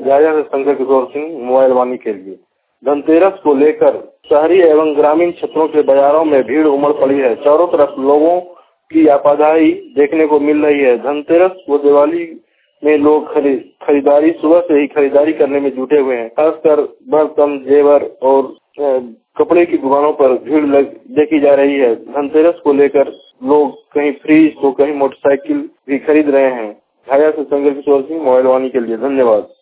राजा से शंकर किशोर सिंह, मोबाइल वाणी के लिए। धनतेरस को लेकर शहरी एवं ग्रामीण क्षेत्रों के बाजारों में भीड़ उमड़ पड़ी है। चारों तरफ लोगों की आवाजाही देखने को मिल रही है। धनतेरस व दिवाली में लोग खरीदारी सुबह से ही खरीदारी करने में जुटे हुए हैं। खासकर बर्तन, जेवर और कपड़े की दुकानों पर भीड़ देखी जा रही है। धनतेरस को लेकर लोग कहीं फ्रिज तो कहीं मोटरसाइकिल भी खरीद रहे हैं। राजा से शंकर किशोर सिंह, मोबाइल वाणी के लिए। धन्यवाद।